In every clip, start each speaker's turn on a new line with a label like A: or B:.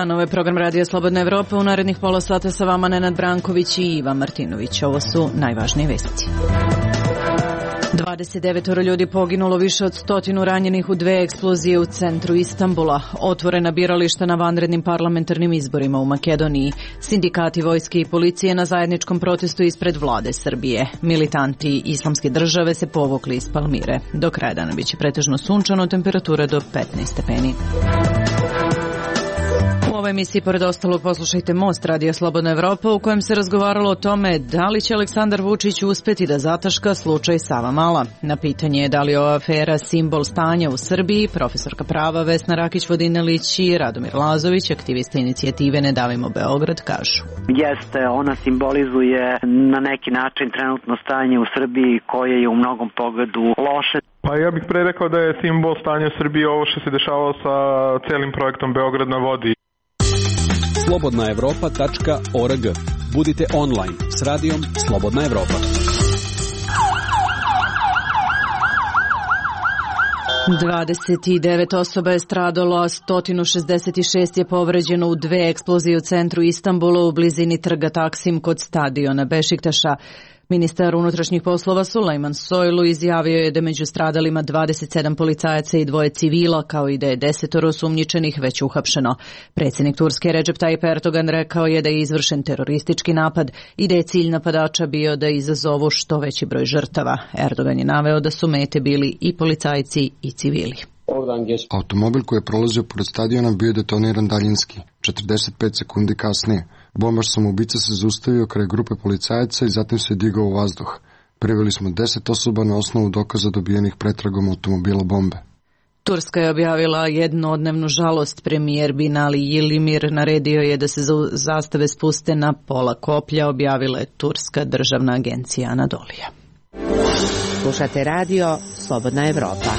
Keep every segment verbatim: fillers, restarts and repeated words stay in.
A: dan, ovo je program Radija Slobodna Evropa. U narednih pola sata sa vama Nenad Branković i Ivan Martinović. Ovo su najvažnije vesti. dvadeset devet ljudi poginulo, više od stotinu ranjenih u dve eksplozije u centru Istanbula. Otvorena birališta na vanrednim parlamentarnim izborima u Makedoniji. Sindikati vojske i policije na zajedničkom protestu ispred vlade Srbije. Militanti Islamske države se povukli iz Palmire. Do kraja dana biće pretežno sunčano, temperatura do petnaest stepeni. U ovoj emisiji, pored ostalog, poslušajte Most, Radija Slobodna Evropa, u kojem se razgovaralo o tome da li će Aleksandar Vučić uspeti da zataška slučaj Savamala. Na pitanje je da li je ova afera simbol stanja u Srbiji, profesorka prava Vesna Rakić-Vodinelić i Radomir Lazović, aktivista inicijative Ne davimo Beograd, kažu.
B: Jeste, ona simbolizuje na neki način trenutno stanje u Srbiji koje je u mnogom pogledu loše.
C: Pa ja bih pre rekao da je simbol stanja u Srbiji ovo što se dešavalo sa celim projektom Beograd na vodi.
D: slobodna evropa tačka org. Budite online s radijom Slobodna Evropa.
A: dvadeset devet osoba je stradalo, a sto šezdeset šest je povređeno u dve eksplozije u centru Istanbula u blizini trga Taksim kod stadiona Bešiktaša. Ministar unutrašnjih poslova Sulejman Soylu izjavio je da među stradalima dvadeset sedam policajaca i dvoje civila, kao i da je desetoro osumnjičenih već uhapšeno. Predsjednik Turske Recep Tayyip Erdogan rekao je da je izvršen teroristički napad i da je cilj napadača bio da izazovu što veći broj žrtava. Erdogan je naveo da su mete bili i policajci i civili.
E: Automobil koji je prolazio pored stadiona bio je detoniran daljinski, četrdeset pet sekundi kasnije. Bombaš samoubica se zaustavio kraj grupe policajaca i zatim se digao u vazduh. Priveli smo deset osoba na osnovu dokaza dobijenih pretragom automobila bombe.
A: Turska je objavila jednodnevnu žalost. Premijer Binali Yildirim naredio je da se zastave spuste na pola koplja, objavila je Turska državna agencija Anadolija.
F: Slušate radio Slobodna Evropa.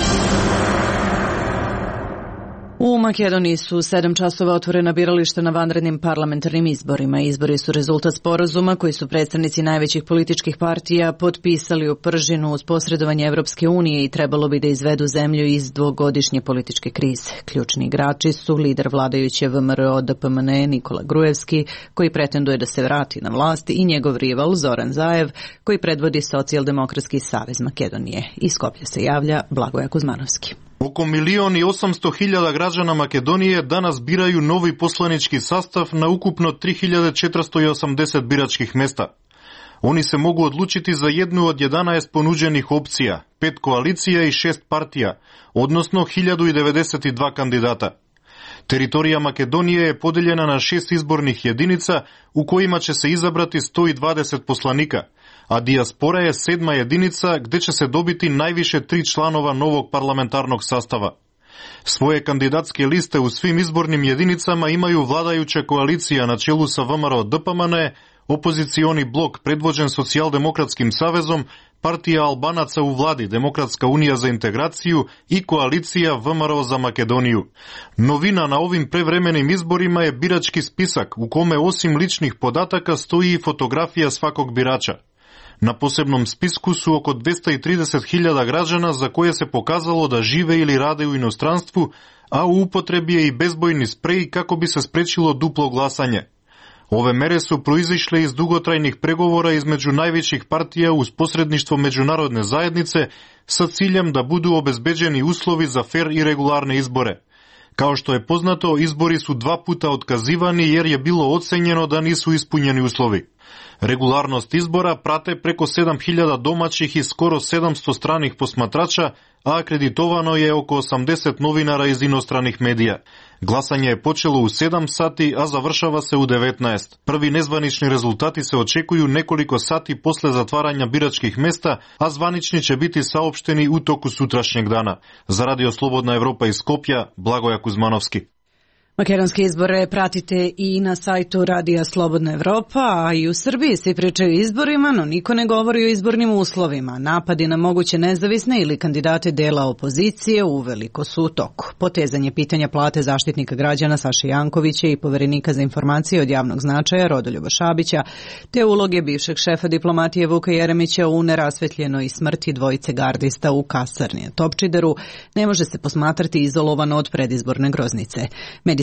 A: U Makedoniji su sedam časova otvorena birališta na vanrednim parlamentarnim izborima. Izbori su rezultat sporazuma koji su predstavnici najvećih političkih partija potpisali u Pržinu uz posredovanje Evropske unije i trebalo bi da izvedu zemlju iz dvogodišnje političke krize. Ključni igrači su lider vladajuće V M R O D P M N E Nikola Grujevski, koji pretenduje da se vrati na vlast, i njegov rival Zoran Zaev, koji predvodi Socijaldemokratski savez Makedonije. Iz Skoplja se javlja Blagoje Kuzmanovski.
G: Oko milion i osamsto hiljada građana Makedonije danas biraju novi poslanički sastav na ukupno tri hiljade četiristo osamdeset biračkih mesta. Oni se mogu odlučiti za jednu od jedanaest ponuđenih opcija, pet koalicija i šest partija, odnosno hiljadu devedeset dva kandidata. Teritorija Makedonije je podeljena na šest izbornih jedinica u kojima će se izabrati sto dvadeset poslanika, a dijaspora je sedma jedinica gde će se dobiti najviše tri članova novog parlamentarnog sastava. Svoje kandidatske liste u svim izbornim jedinicama imaju vladajuća koalicija na čelu sa V M R O D P M N E, opozicioni blok predvođen Socijaldemokratskim savezom, partija Albanaca u vladi Demokratska unija za integraciju i koalicija V M R O za Makedoniju. Novina na ovim prevremenim izborima je birački spisak u kome osim ličnih podataka stoji i fotografija svakog birača. Na posebnom spisku su oko dvesta trideset hiljada građana za koje se pokazalo da žive ili rade u inostranstvu, a u upotrebi je i bezbojni sprej kako bi se sprečilo duplo glasanje. Ove mere su proizišle iz dugotrajnih pregovora između najvećih partija uz posredništvo međunarodne zajednice sa ciljem da budu obezbeđeni uslovi za fer i regularne izbore. Kao što je poznato, izbori su dva puta otkazivani jer je bilo ocenjeno da nisu ispunjeni uslovi. Regularnost izbora prate preko sedam hiljada domaćih i skoro sedamsto stranih posmatrača, a akreditovano je oko osamdeset novinara iz inostranih medija. Glasanje je počelo u sedam sati, a završava se u devetnaest. Prvi nezvanični rezultati se očekuju nekoliko sati posle zatvaranja biračkih mesta, a zvanični će biti saopšteni u toku sutrašnjeg dana. Za Radio Slobodna Evropa iz Skopja, Blagoja Kuzmanovski.
A: Makedonske izbore pratite i na sajtu Radija Slobodna Evropa, a i u Srbiji svi pričaju o izborima, no niko ne govori o izbornim uslovima. Napadi na moguće nezavisne ili kandidate dela opozicije uveliko su u toku. Potezanje pitanja plate zaštitnika građana Saše Jankovića i poverenika za informacije od javnog značaja Rodoljuba Šabića, te uloge bivšeg šefa diplomatije Vuka Jeremića u nerasvetljenoj smrti dvojice gardista u kasarni Topčideru ne može se posmatrati izolovano od predizborne groznice. Medijski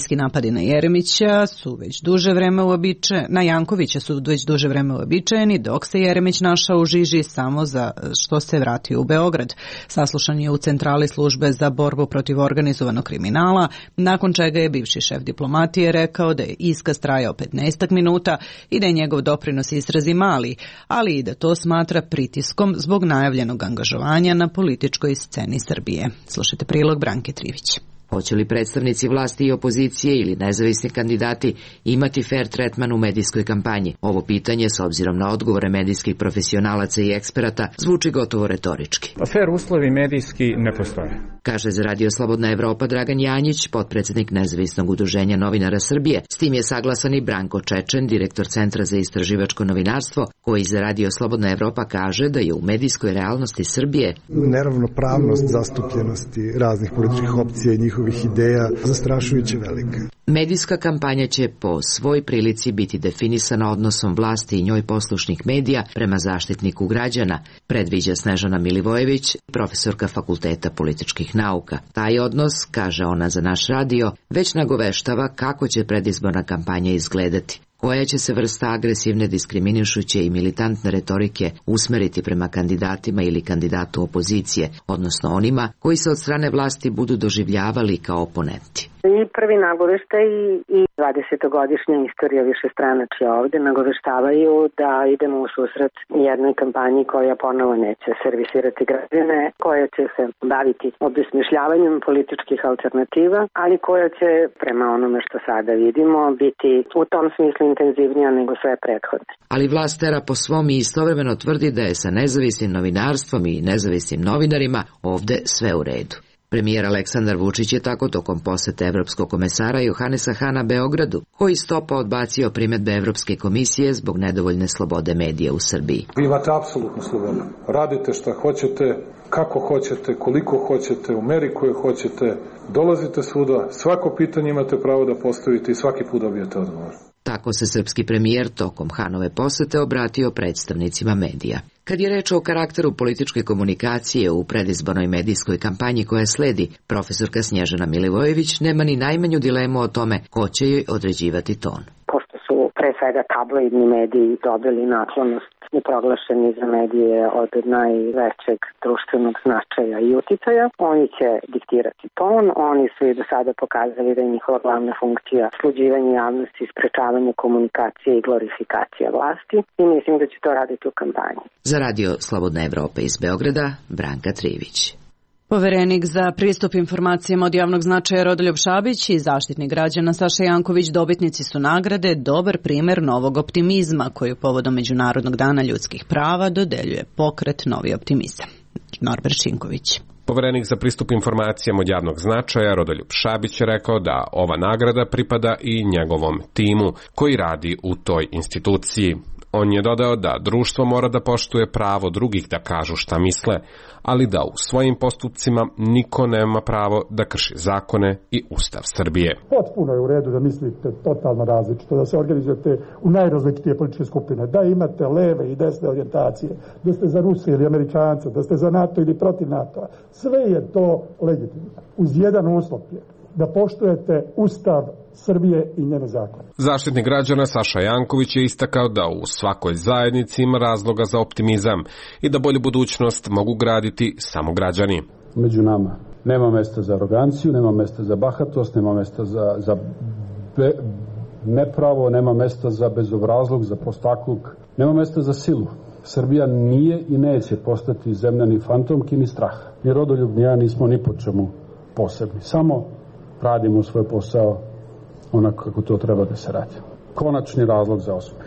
A: medijski napadi na Jeremića su već duže vreme uobičajeni, na Jankovića su već duže vreme uobičajeni, dok se Jeremić našao u žiži samo za što se vratio u Beograd. Saslušan je u centrali službe za borbu protiv organizovanog kriminala, nakon čega je bivši šef diplomatije rekao da je iskaz trajao petnaest minuta i da je njegov doprinos istrazi mali, ali i da to smatra pritiskom zbog najavljenog angažovanja na političkoj sceni Srbije. Slušajte prilog Branke Trivić.
H: Hoće li predstavnici vlasti i opozicije ili nezavisni kandidati imati fair tretman u medijskoj kampanji? Ovo pitanje, s obzirom na odgovore medijskih profesionalaca i eksperata, zvuči gotovo retorički.
I: Fair uslovi medijski ne postoje.
H: Kaže za Radio Slobodna Evropa Dragan Janjić, potpredsednik Nezavisnog udruženja novinara Srbije. S tim je saglasan i Branko Čečen, direktor Centra za istraživačko novinarstvo, koji za Radio Slobodna Evropa kaže da je u medijskoj realnosti Srbije
J: neravnopravnost zastupljenosti raznih političkih opcija i njihovih ideja zastrašujuće velika.
H: Medijska kampanja će po svoj prilici biti definisana odnosom vlasti i njoj poslušnih medija prema zaštitniku građana, predviđa Snežana Milivojević, profesorka Fakulteta političkih nauka. Taj odnos, kaže ona za naš radio, već nagoveštava kako će predizborna kampanja izgledati. Koja će se vrsta agresivne, diskriminišuće i militantne retorike usmeriti prema kandidatima ili kandidatu opozicije, odnosno onima koji se od strane vlasti budu doživljavali kao oponenti.
K: I prvi nagoveštaj i dvadesetogodišnja istorija višestranačja ovde nagoveštavaju da idemo u susret jednoj kampanji koja ponovo neće servisirati građane, koja će se baviti obesmišljavanjem političkih alternativa, ali koja će, prema onome što sada vidimo, biti u tom smislu intenzivnija nego sve prethodne.
H: Ali vlast tera po svom i istovremeno tvrdi da je sa nezavisnim novinarstvom i nezavisnim novinarima ovde sve u redu. Premijer Aleksandar Vučić je tako tokom posete evropskog komesara Johanesa Hana Beogradu, koji stopa odbacio primedbe Evropske komisije zbog nedovoljne slobode medija u Srbiji.
L: Vi imate apsolutnu slobodu. Radite šta hoćete, kako hoćete, koliko hoćete, u meri koje hoćete, dolazite svuda, svako pitanje imate pravo da postavite i svaki put dobijete odgovor.
H: Tako se srpski premijer tokom Hanove posete obratio predstavnicima medija. Kad je reč o karakteru političke komunikacije u predizbornoj medijskoj kampanji koja sledi, profesorka Snježana Milivojević nema ni najmanju dilemu o tome ko će joj određivati ton.
K: Pošto su pre svega tabloidni mediji dobili naklonost i proglašeni za medije od najvećeg društvenog značaja i uticaja, oni će diktirati ton, oni su i do sada pokazali da je njihova glavna funkcija sluđivanje javnosti, sprečavanje komunikacije i glorifikacija vlasti i mislim da će to raditi u kampanji.
H: Za Radio Slobodna Evropa iz Beograda, Branka Trivić.
A: Poverenik za pristup informacijama od javnog značaja Rodoljub Šabić i zaštitnik građana Saša Janković dobitnici su nagrade dobar primer novog optimizma koju povodom Međunarodnog dana ljudskih prava dodeljuje pokret Novi optimizam. Norbert Šinković.
M: Poverenik za pristup informacijama od javnog značaja Rodoljub Šabić je rekao da ova nagrada pripada i njegovom timu koji radi u toj instituciji. On je dodao da društvo mora da poštuje pravo drugih da kažu šta misle, ali da u svojim postupcima niko nema pravo da krši zakone i Ustav Srbije.
N: Potpuno je u redu da mislite totalno različito, da se organizujete u najrazličitije političke skupine, da imate leve i desne orijentacije, da ste za Rusije ili Amerikanca, da ste za NATO ili protiv NATO-a. Sve je to legitimno. Uz jedan uslov je da poštujete Ustav Srbije i njene zakone.
M: Zaštitnik građana Saša Janković je istakao da u svakoj zajednici ima razloga za optimizam i da bolju budućnost mogu graditi samo građani.
O: Među nama nema mesta za aroganciju, nema mesta za bahatost, nema mesta za, za be, nepravo, nema mesta za bezobrazluk, za prostakluk, nema mesta za silu. Srbija nije i neće postati zemlja ni fantomki ni straha. Ni Rodoljub ni ja nismo ni po čemu posebni. Samo radimo svoj posao onako kako to treba da se radi. Konačni razlog za uspeh.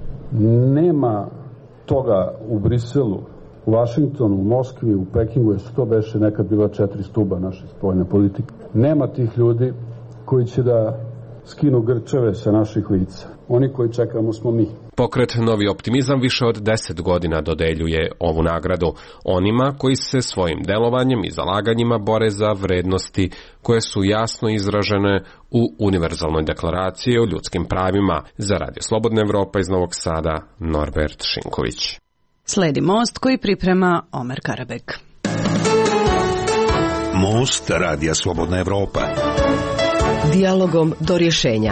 O: Nema toga u Briselu, u Vašingtonu, u Moskvi, u Pekingu, jer su to beše nekad bila četiri stuba naše spoljne politike. Nema tih ljudi koji će da skinu grčeve sa naših lica. Oni koji čekamo smo mi.
M: Pokret Novi optimizam više od deset godina dodeljuje ovu nagradu onima koji se svojim delovanjem i zalaganjima bore za vrednosti koje su jasno izražene u Univerzalnoj deklaraciji o ljudskim pravima. Za Radio Slobodna Evropa iz Novog Sada, Norbert Šinković.
A: Sledi Most koji priprema Omer Karabek.
P: Most Radija Slobodna Evropa.
F: Dijalogom do rješenja.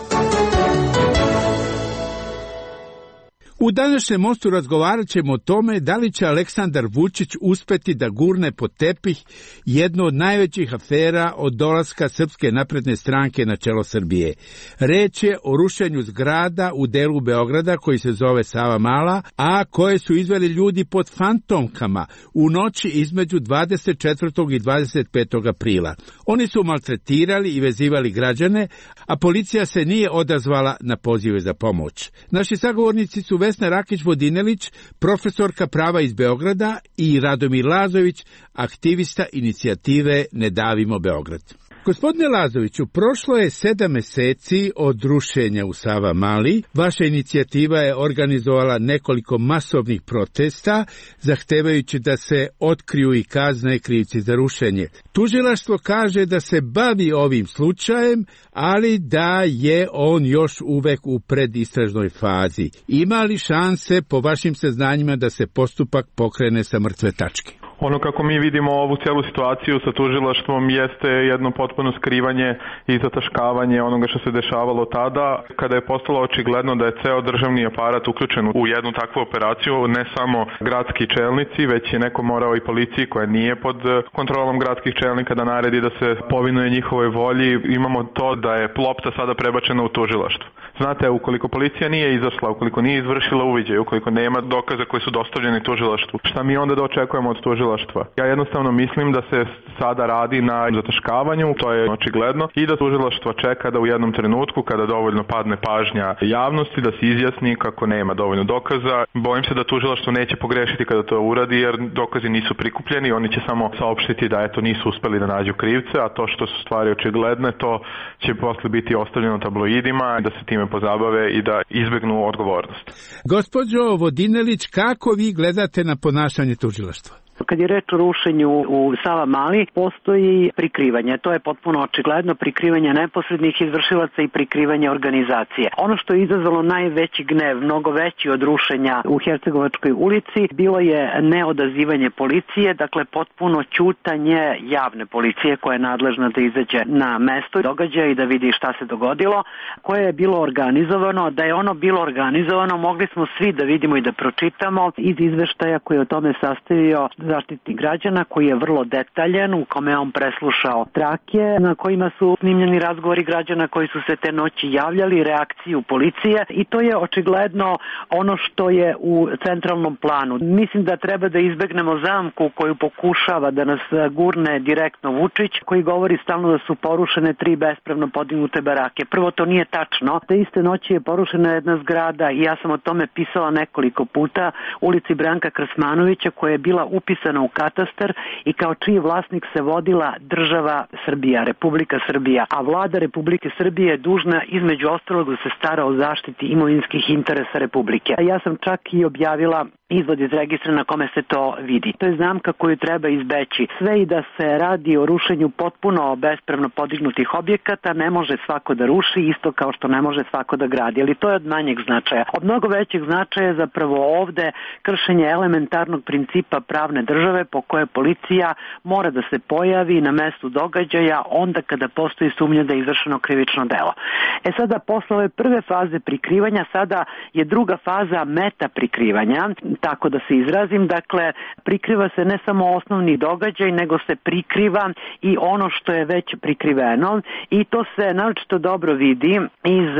P: U današnjem mostu razgovarat ćemo o tome da li će Aleksandar Vučić uspeti da gurne pod tepih jednu od najvećih afera od dolaska Srpske napredne stranke na čelo Srbije. Reč je o rušenju zgrada u delu Beograda koji se zove Savamala, a koje su izveli ljudi pod fantomkama u noći između dvadeset četvrtog i dvadeset petog aprila. Oni su maltretirali i vezivali građane, a policija se nije odazvala na pozive za pomoć. Naši sagovornici su Vesna Rakić-Vodinelić, profesorka prava iz Beograda, i Radomir Lazović, aktivista inicijative Ne davimo Beograd. Gospodine Lazoviću, prošlo je sedam meseci od rušenja u Savamali. Vaša inicijativa je organizovala nekoliko masovnih protesta, zahtevajući da se otkriju i kazne krivci za rušenje. Tužilaštvo kaže da se bavi ovim slučajem, ali da je on još uvek u predistražnoj fazi. Ima li šanse, po vašim saznanjima, da se postupak pokrene sa mrtve tačke?
C: Ono kako mi vidimo ovu cijelu situaciju sa tužilaštvom jeste jedno potpuno skrivanje i zataškavanje onoga što se dešavalo tada, kada je postalo očigledno da je ceo državni aparat uključen u jednu takvu operaciju, ne samo gradski čelnici, već je neko morao i policiji koja nije pod kontrolom gradskih čelnika da naredi da se povinuje njihovoj volji. Imamo to da je lopta sada prebačena u tužilaštvo. Znate, ukoliko policija nije izašla, ukoliko nije izvršila uviđaj, ukoliko nema dokaza koji su dostavljeni tužilaštvu, šta mi onda da očekujemo od tužilaštva? Ja jednostavno mislim da se sada radi na zataškavanju, to je očigledno, i da tužilaštvo čeka da u jednom trenutku, kada dovoljno padne pažnja javnosti, da se izjasni kako nema dovoljno dokaza. Bojim se da tužilaštvo neće pogrešiti kada to uradi, jer dokazi nisu prikupljeni, oni će samo saopštiti da eto nisu uspeli da nađu krivce, a to što su stvari očigledne, to će posle biti ostavljeno tabloidima, da se time pozabave i da izbegnu odgovornost.
P: Gospođo Vodinelić, kako vi gledate na ponašanje tužilaštva?
B: Kad je reč o rušenju u Savamali, postoji prikrivanje. To je potpuno očigledno, prikrivanje neposrednih izvršilaca i prikrivanje organizacije. Ono što je izazvalo najveći gnev, mnogo veći od rušenja u Hercegovačkoj ulici, bilo je neodazivanje policije, dakle potpuno ćutanje javne policije koja je nadležna da izađe na mesto događaja i da vidi šta se dogodilo, koje je bilo organizovano. Da je ono bilo organizovano, mogli smo svi da vidimo i da pročitamo iz izveštaja koji je o tome sastavio Zaštitnik građana, koji je vrlo detaljan, u kome je on preslušao trake na kojima su snimljeni razgovori građana koji su se te noći javljali, reakciju policije, i to je očigledno ono što je u centralnom planu. Mislim da treba da izbegnemo zamku koju pokušava da nas gurne direktno Vučić, koji govori stalno da su porušene tri bespravno podignute barake. Prvo, to nije tačno. Te iste noći je porušena jedna zgrada, i ja sam o tome pisala nekoliko puta, ulici Branka Krasmanovića, koja je bila upisana u katastar i kao čiji vlasnik se vodila država Srbija, Republika Srbija, a vlada Republike Srbije je dužna između ostalog da se stara o zaštiti imovinskih interesa Republike. Ja sam čak i objavila izvod iz registra na kome se to vidi. To je znamka koju treba izbeći. Sve i da se radi o rušenju potpuno bespravno podignutih objekata, ne može svako da ruši, isto kao što ne može svako da gradi, ali to je od manjeg značaja. Od mnogo većeg značaja je zapravo ovde kršenje elementarnog principa pravne države, po koje policija mora da se pojavi na mestu događaja onda kada postoji sumnja da je izvršeno krivično delo. E sada, posle ove prve faze prikrivanja, sada je druga faza meta prikrivanja, tako da se izrazim. Dakle, prikriva se ne samo osnovni događaj, nego se prikriva i ono što je već prikriveno, i to se naročito dobro vidi iz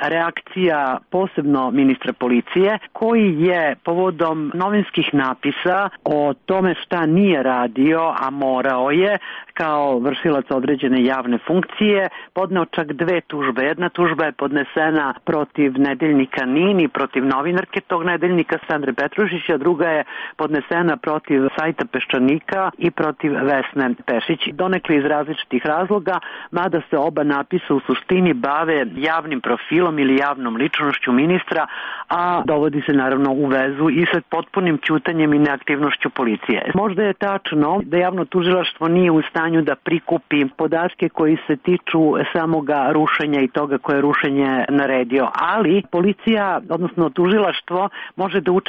B: reakcija posebno ministra policije, koji je povodom novinskih napisa o tome šta nije radio, a morao je, kao vršilac određene javne funkcije, podneo čak dve tužbe. Jedna tužba je podnesena protiv nedeljnika Nin i protiv novinarke tog nedeljnika Sandre Petrušić, a druga je podnesena protiv sajta Peščanika i protiv Vesne Pešić. Donekle iz različitih razloga, mada se oba napisa u suštini bave javnim profilom ili javnom ličnošću ministra, a dovodi se naravno u vezu i sa potpunim ćutanjem i neaktivnošću policije. Možda je tačno da javno tužilaštvo nije u stanju da prikupi podatke koji se tiču samoga rušenja i toga koje je rušenje naredio, ali policija, odnosno tužilaštvo, može da učini isto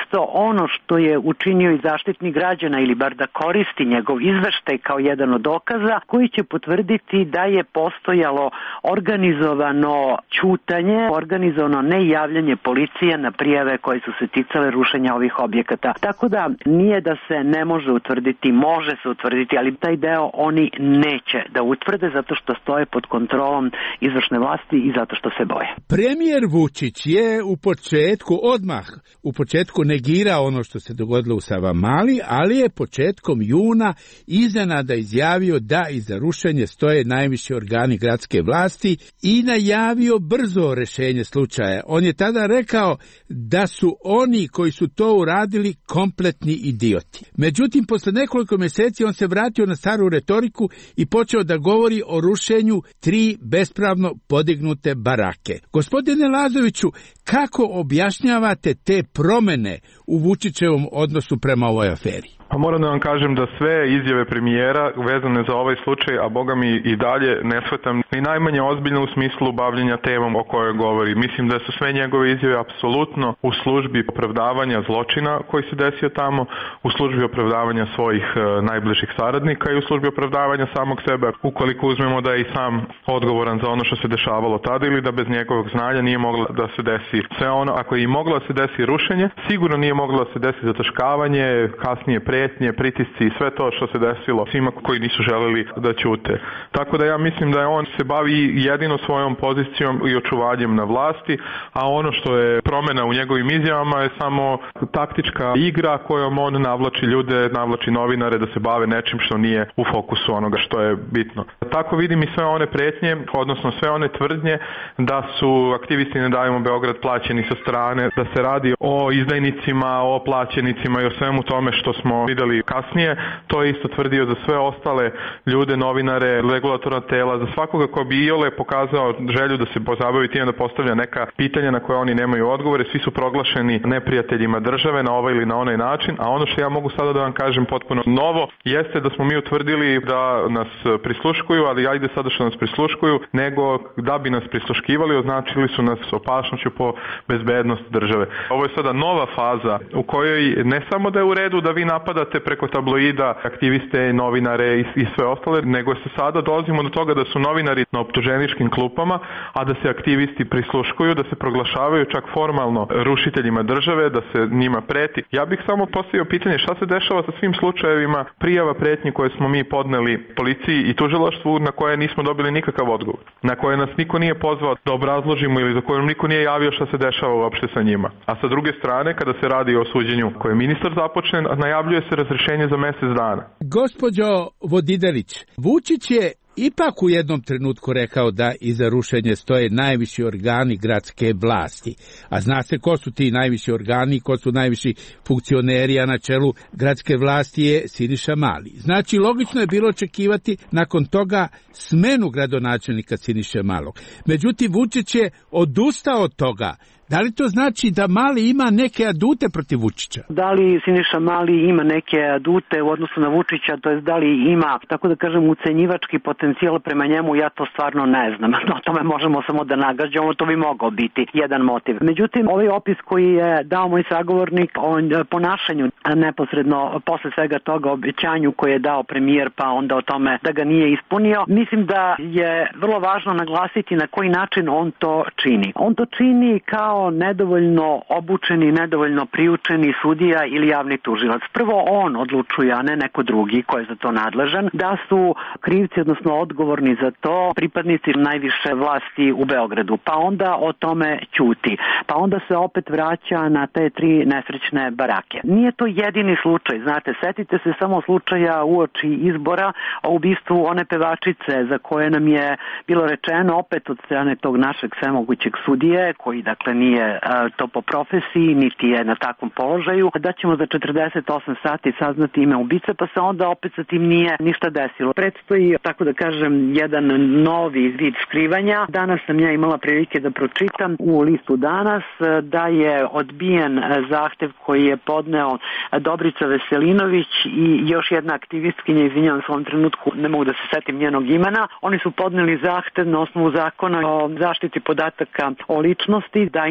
B: umesto ono što je učinio i Zaštitnik građana ili bar da koristi njegov izveštaj kao jedan od dokaza koji će potvrditi da je postojalo organizovano ćutanje, organizovano nejavljanje policije na prijave koje su se ticale rušenja ovih objekata. Tako da nije da se ne može utvrditi, može se utvrditi, ali taj deo oni neće da utvrde zato što stoje pod kontrolom izvršne vlasti i zato što se boje.
P: Premijer Vučić je u početku odmah, u početku negirao ono što se dogodilo u Savamali, ali je početkom juna iznenada izjavio da iza rušenja stoje najviši organi gradske vlasti i najavio brzo rešenje slučaja. On je tada rekao da su oni koji su to uradili kompletni idioti. Međutim, posle nekoliko mjeseci on se vratio na staru retoriku i počeo da govori o rušenju tri bespravno podignute barake. Gospodine Lazoviću, kako objašnjavate te promene u Vučićevom odnosu prema ovoj aferi?
C: Pa moram da vam kažem da sve izjave premijera vezane za ovaj slučaj, a boga mi i dalje ne shvatam ni najmanje ozbiljno u smislu bavljenja temom o kojoj govori. Mislim da su sve njegove izjave apsolutno u službi opravdavanja zločina koji se desio tamo, u službi opravdavanja svojih e, najbližih saradnika i u službi opravdavanja samog sebe, ukoliko uzmemo da je i sam odgovoran za ono što se dešavalo tada ili da bez njegovog znanja nije moglo da se desi sve ono. Ako je i moglo da se desi rušenje, sigurno nije moglo da se desi zataškavanje, kasnije pre prijetnje, pritisci i sve to što se desilo svima koji nisu želeli da ćute. Tako da ja mislim da je on se bavi jedino svojom pozicijom i očuvanjem na vlasti, a ono što je promena u njegovim izjavama je samo taktička igra kojom on navlači ljude, navlači novinare da se bave nečim što nije u fokusu onoga što je bitno. Tako vidim i sve one pretnje, odnosno sve one tvrdnje da su aktivisti Ne davimo Beograd plaćeni sa strane, da se radi o izdajnicima, o plaćenicima i o svemu tome što smo videli kasnije. To je isto tvrdio za sve ostale ljude, novinare, regulatorna tela, za svakoga ko bi iole pokazao želju da se pozabavi time da postavlja neka pitanja na koje oni nemaju odgovore. Svi su proglašeni neprijateljima države na ovaj ili na onaj način, a ono što ja mogu sada da vam kažem potpuno novo jeste da smo mi utvrdili da nas prisluškuju, ali ajde sada što nas prisluškuju, nego da bi nas prisluškivali označili su nas opasnošću po bezbednost države. Ovo je sada nova faza u kojoj ne samo da je u redu da vi napadate preko tabloida aktiviste, novinare i, i sve ostale, nego se sada dolazimo do toga da su novinari na optuženičkim klupama, a da se aktivisti prisluškuju, da se proglašavaju čak formalno rušiteljima države, da se njima preti. Ja bih samo postavio pitanje šta se dešava sa svim slučajevima prijava pretnji koje smo mi podneli policiji i tužilaštvu na koje nismo dobili nikakav odgovor, na koje nas niko nije pozvao da obrazložimo ili za koje niko nije javio šta se dešava uopšte sa njima. A sa druge strane, kada se radi o suđenju koje ministar započne, najavljuje se razrešenje za mesec dana.
P: Gospođo Vodidelić, Vučić je ipak u jednom trenutku rekao da iza rušenja stoje najviši organi gradske vlasti. A zna se ko su ti najviši organi, ko su najviši funkcioneri, a na čelu gradske vlasti je Siniša Mali. Znači, logično je bilo očekivati nakon toga smenu gradonačelnika Siniše Malog. Međutim, Vučić je odustao od toga. Da li to znači da Mali ima neke adute protiv Vučića?
B: Da li Siniša Mali ima neke adute u odnosu na Vučića, to jest da li ima, tako da kažem, ucenjivački potencijal prema njemu, ja to stvarno ne znam. O tome možemo samo da nagađamo, to bi mogao biti jedan motiv. Međutim, ovaj opis koji je dao moj sagovornik o ponašanju neposredno posle svega toga, obećanju koje je dao premijer, pa onda o tome da ga nije ispunio, mislim da je vrlo važno naglasiti na koji način on to čini. On to čini kao nedovoljno obučeni, nedovoljno priučeni sudija ili javni tužilac. Prvo on odlučuje, a ne neko drugi ko je za to nadležan, da su krivci, odnosno odgovorni za to, pripadnici najviše vlasti u Beogradu. Pa onda o tome ćuti. Pa onda se opet vraća na te tri nesrećne barake. Nije to jedini slučaj, znate, setite se samo slučaja uoči izbora o ubistvu one pevačice za koje nam je bilo rečeno opet od strane tog našeg svemogućeg sudije, koji dakle nije nije to po profesiji, niti je na takvom položaju, da ćemo za četrdeset osam sati saznati ime ubice, pa se onda opet sa tim nije ništa desilo. Predstoji, tako da kažem, jedan novi vid skrivanja. Danas sam ja imala prilike da pročitam u listu Danas da je odbijen zahtev koji je podneo Dobrica Veselinović i još jedna aktivistkinja, izvinjavam se u ovom trenutku, ne mogu da se setim njenog imena. Oni su podneli zahtev na osnovu zakona o zaštiti podataka o ličnosti, da im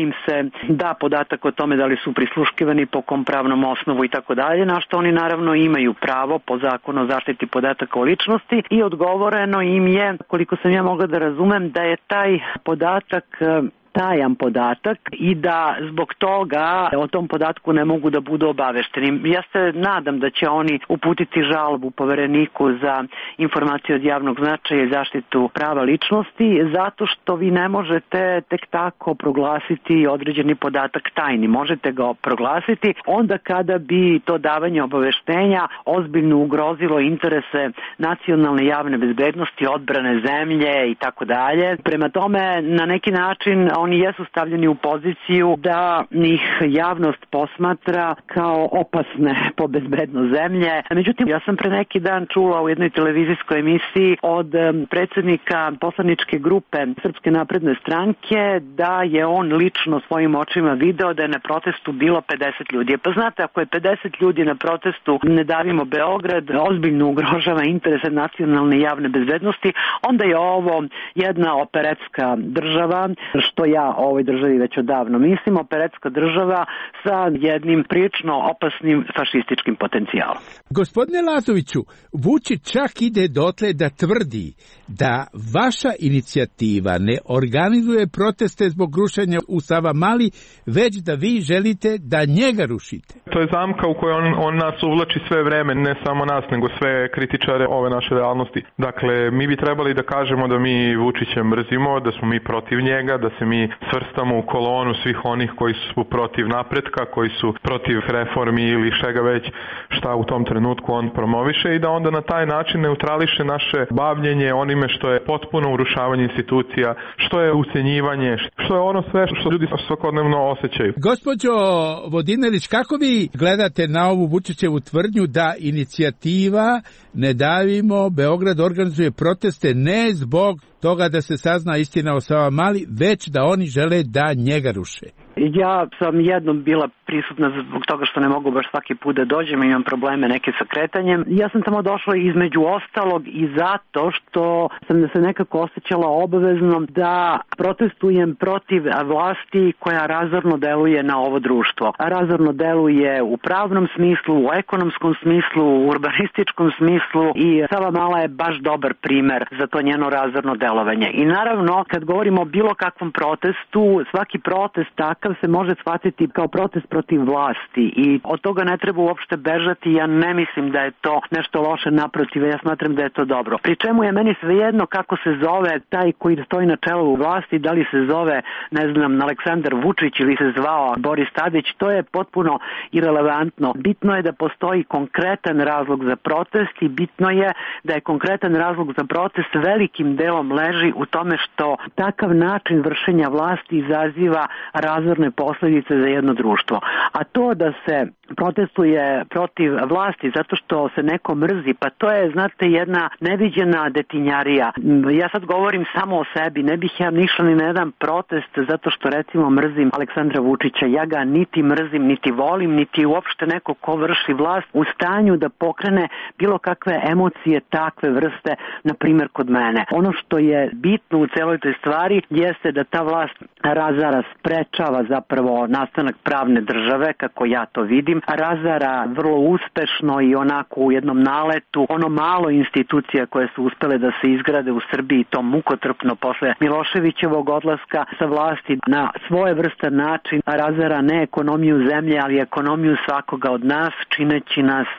B: im se da podatak o tome da li su prisluškivani, po kom pravnom osnovu i tako dalje, na što oni naravno imaju pravo po zakonu o zaštiti podataka o ličnosti i odgovoreno im je, koliko sam ja mogla da razumem, da je taj podatak tajan podatak i da zbog toga o tom podatku ne mogu da budu obavešteni. Ja se nadam da će oni uputiti žalbu Povereniku za informacije od javnog značaja i zaštitu prava ličnosti, zato što vi ne možete tek tako proglasiti određeni podatak tajni. Možete ga proglasiti onda kada bi to davanje obaveštenja ozbiljno ugrozilo interese nacionalne javne bezbednosti, odbrane zemlje i tako dalje. Prema tome, na neki način oni jesu stavljeni u poziciju da ih javnost posmatra kao opasne po bezbednost zemlje. Međutim, ja sam pre neki dan čula u jednoj televizijskoj emisiji od predsednika poslaničke grupe Srpske napredne stranke da je on lično svojim očima video da je na protestu bilo pedeset ljudi. Pa znate, ako je pedeset ljudi na protestu Ne davimo Beograd, ozbiljno ugrožava interese nacionalne javne bezbednosti, onda je ovo jedna operetska država, što ja o ovoj državi već odavno mislim, operetska država sa jednim prilično opasnim fašističkim potencijalom.
P: Gospodine Lazoviću, Vučić čak ide dotle da tvrdi da vaša inicijativa ne organizuje proteste zbog rušenja u Savamali, već da vi želite da njega rušite.
C: To je zamka u kojoj on, on nas uvlači sve vreme, ne samo nas, nego sve kritičare ove naše realnosti. Dakle, mi bi trebali da kažemo da mi Vučića mrzimo, da smo mi protiv njega, da se mi svrstamo u kolonu svih onih koji su protiv napretka, koji su protiv reformi ili šega već šta u tom trenutku on promoviše i da onda na taj način neutrališe naše bavljenje onime što je potpuno urušavanje institucija, što je ucenjivanje, što je ono sve što ljudi svakodnevno osjećaju.
P: Gospođo Vodinelić, kako vi gledate na ovu Vučićevu tvrdnju da inicijativa Ne davimo Beograd organizuje proteste ne zbog toga da se sazna istina o Savamali, već da oni žele da njega ruše?
B: Ja sam jednom bila prisutna zbog toga što ne mogu baš svaki put da dođem, imam probleme neke sa kretanjem. Ja sam tamo došla između ostalog i zato što sam se nekako osjećala obaveznom da protestujem protiv vlasti koja razorno deluje na ovo društvo. Razorno deluje u pravnom smislu, u ekonomskom smislu, u urbanističkom smislu i Savamala je baš dobar primer za to njeno razorno delovanje. I naravno, kad govorimo o bilo kakvom protestu, svaki protest takav se može shvatiti kao protest protiv vlasti i od toga ne treba uopšte bežati. Ja ne mislim da je to nešto loše, naprotiv, ja smatram da je to dobro. Pri čemu je meni svejedno kako se zove taj koji stoji na čelu vlasti, da li se zove, ne znam, Aleksandar Vučić ili se zvao Boris Tadić, to je potpuno irelevantno. Bitno je da postoji konkretan razlog za protest i bitno je da je konkretan razlog za protest velikim delom leži u tome što takav način vršenja vlasti izaziva razorne posledice za jedno društvo. A to da se protestuje protiv vlasti zato što se neko mrzi, pa to je, znate, jedna neviđena detinjarija. Ja sad govorim samo o sebi, ne bih ja nišla ni na jedan protest zato što recimo mrzim Aleksandra Vučića. Ja ga niti mrzim, niti volim, niti uopšte neko ko vrši vlast u stanju da pokrene bilo kakve emocije takve vrste, na primjer kod mene. Ono što je bitno u celoj toj stvari jeste da ta vlast razara, sprečava zapravo nastanak pravne države, kako ja to vidim, razara vrlo uspešno i onako u jednom naletu ono malo institucija koje su uspele da se izgrade u Srbiji, to mukotrpno posle Miloševićevog odlaska sa vlasti na svoje vrste način razara ne ekonomiju zemlje, ali ekonomiju svakoga od nas, čineći nas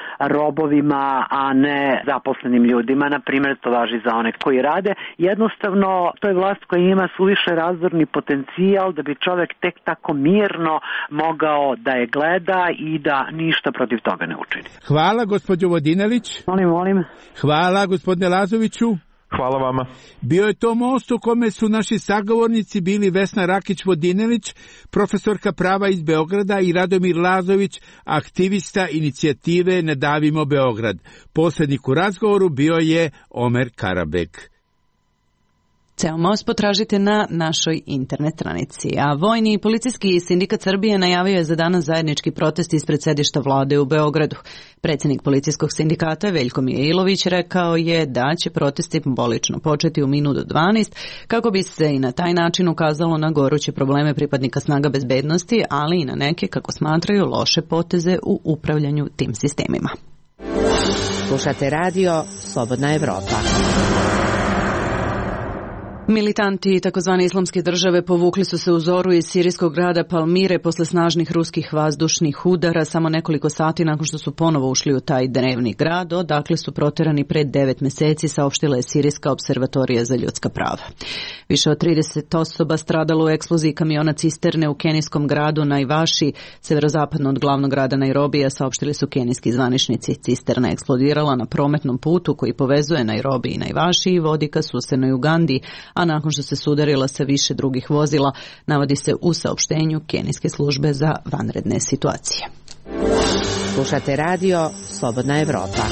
B: robovima, a ne zaposlenim ljudima. Na primjer, to važi za one koji rade. Jednostavno, to je vlast koja ima suviše razorni potencijal da bi čovek tek tako mirno mogao da je gleda i da ništa protiv toga ne učini.
P: Hvala, gospođo Vodinelić.
B: Molim, molim.
P: Hvala, gospodine Lazoviću.
C: Hvala vama.
P: Bio je to most u kome su naši sagovornici bili Vesna Rakić-Vodinelić, profesorka prava iz Beograda, i Radomir Lazović, aktivista inicijative Ne davimo Beograd. Poslednik u razgovoru bio je Omer Karabek.
A: Ceo most potražite na našoj internet stranici. A Vojni i policijski sindikat Srbije najavio je za danas zajednički protest ispred sedišta vlade u Beogradu. Predsjednik policijskog sindikata Veljko Mijailović rekao je da će protest simbolično početi u minut do dvanaest kako bi se i na taj način ukazalo na goruće probleme pripadnika snaga bezbednosti, ali i na neke, kako smatraju, loše poteze u upravljanju tim sistemima.
H: Slušate radio Slobodna Evropa.
A: Militanti takozvane islamske države povukli su se u zoru iz sirijskog grada Palmire posle snažnih ruskih vazdušnih udara samo nekoliko sati nakon što su ponovo ušli u taj drevni grad, odakle su proterani pred devet meseci, saopštila je Sirijska observatorija za ljudska prava. Više od trideset osoba stradalo u eksploziji kamiona cisterne u kenijskom gradu Naivaši, severozapadno od glavnog grada Nairobija, saopštili su kenijski zvaničnici. Cisterna je eksplodirala na prometnom putu koji povezuje Nairobi i Naivaši i vodi ka susednoj Ugandi, a nakon što se sudarila sa više drugih vozila, navodi se u saopštenju kenijske službe za vanredne situacije.
H: Slušate radio Slobodna Evropa.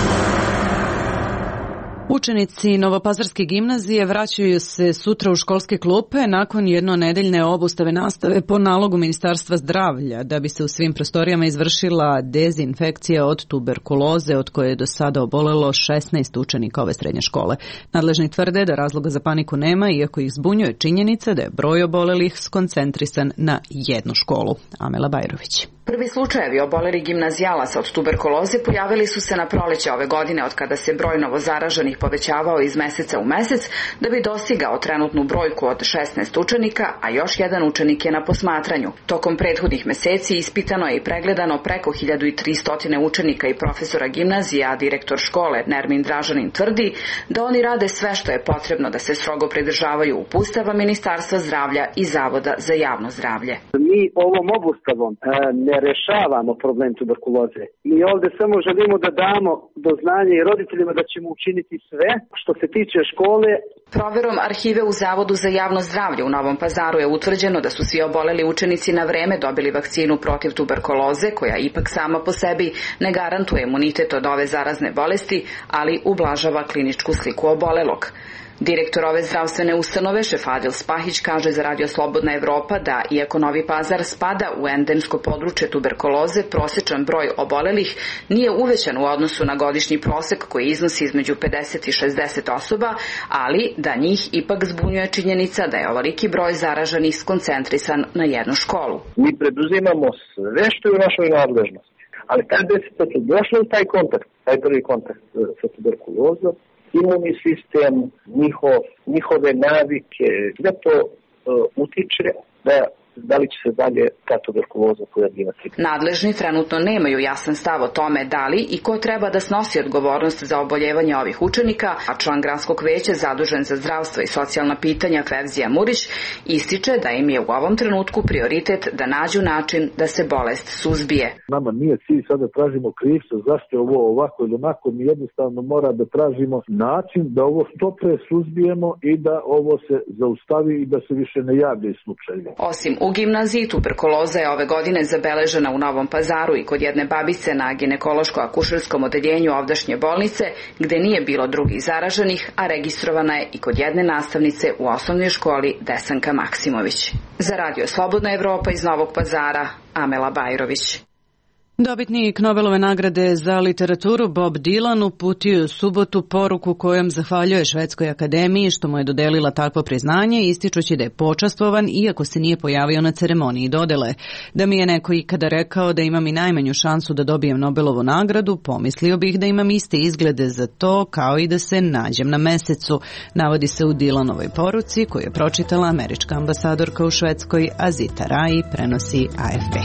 A: Učenici Novopazarske gimnazije vraćaju se sutra u školske klupe nakon jednonedeljne obustave nastave po nalogu Ministarstva zdravlja, da bi se u svim prostorijama izvršila dezinfekcija od tuberkuloze, od koje je do sada obolelo šesnaest učenika ove srednje škole. Nadležni tvrde da razloga za paniku nema, iako ih zbunjuje činjenica da je broj obolelih skoncentrisan na jednu školu. Amela Bajrović.
Q: Prvi slučajevi obolelih gimnazijalaca od tuberkuloze pojavili su se na proleće ove godine, od kada se broj novozaraženih povećavao iz meseca u mesec, da bi dostigao trenutnu brojku od šesnaest učenika, a još jedan učenik je na posmatranju. Tokom prethodnih meseci ispitano je i pregledano preko hiljadu tristo učenika i profesora gimnazije, a direktor škole Nermin Dražanin tvrdi da oni rade sve što je potrebno da se strogo pridržavaju uputstava Ministarstva zdravlja i Zavoda za javno zdravlje.
R: Mi ovom obustavom ne rešavamo problem tuberkuloze. Mi ovde samo želimo da damo do znanja i roditeljima da ćemo učiniti sve što se tiče škole.
Q: Proverom arhive u Zavodu za javno zdravlje u Novom Pazaru je utvrđeno da su svi oboleli učenici na vreme dobili vakcinu protiv tuberkuloze, koja ipak sama po sebi ne garantuje imunitet od ove zarazne bolesti, ali ublažava kliničku sliku obolelog. Direktor ove zdravstvene ustanove, Šefadil Spahić, kaže za Radio Slobodna Evropa da, iako Novi Pazar spada u endemsko područje tuberkuloze, prosječan broj obolelih nije uvećan u odnosu na godišnji prosek koji iznosi između pedeset i šezdeset osoba, ali da njih ipak zbunjuje činjenica da je ovoliki broj zaraženih skoncentrisan na jednu školu.
R: Mi preduzimamo sve što je u našoj nadležnosti, ali kada se došlo u taj kontakt, taj prvi kontakt sa tuberkulozom, imunni sistem, njihov, njihove navike, sve to uh, utiče da da li će se dalje ta tuberkuloza pojavljivati.
Q: Nadležni trenutno nemaju jasan stav o tome da li i ko treba da snosi odgovornost za oboljevanje ovih učenika, a član gradskog veća zadužen za zdravstvo i socijalna pitanja Fevzija Murić ističe da im je u ovom trenutku prioritet da nađu način da se bolest suzbije.
S: Nama nije cilj sad da tražimo krivca zašto je ovo ovako ili onako, mi jednostavno mora da tražimo način da ovo što pre suzbijemo i da ovo se zaustavi i da se više ne javlja slučajevi.
Q: Osim u gimnaziji, tuberkuloza je ove godine zabeležena u Novom Pazaru i kod jedne babice na ginekološko-akušerskom odeljenju ovdašnje bolnice, gde nije bilo drugih zaraženih, a registrovana je i kod jedne nastavnice u osnovnoj školi Desanka Maksimović. Za Radio Slobodna Evropa iz Novog Pazara, Amela Bajrović.
A: Dobitnik Nobelove nagrade za literaturu Bob Dylan uputio je u subotu poruku kojom zahvaljuje Švedskoj akademiji što mu je dodelila takvo priznanje, ističući da je počastvovan iako se nije pojavio na ceremoniji dodele. Da mi je neko ikada rekao da imam i najmanju šansu da dobijem Nobelovu nagradu, pomislio bih da imam iste izglede za to kao i da se nađem na mesecu, navodi se u Dylanovoj poruci koju je pročitala američka ambasadorka u Švedskoj Azita Rai, prenosi A F P.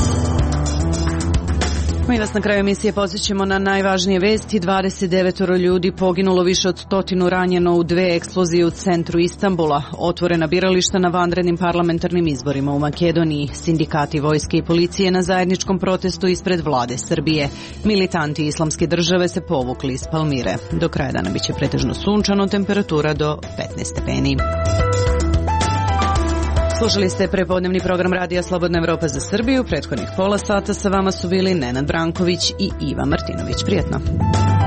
A: Mi vas na kraju emisije podsjećamo na najvažnije vesti. dvadeset devet ljudi poginulo, više od stotinu ranjeno u dve eksplozije u centru Istanbula. Otvorena birališta na vanrednim parlamentarnim izborima u Makedoniji. Sindikati vojske i policije na zajedničkom protestu ispred vlade Srbije. Militanti islamske države se povukli iz Palmire. Do kraja dana biće pretežno sunčano, temperatura do petnaest stepeni. Slušali ste prepodnevni program Radija Slobodna Evropa za Srbiju. Prethodnih pola sata sa vama su bili Nenad Branković i Iva Martinović. Prijetno.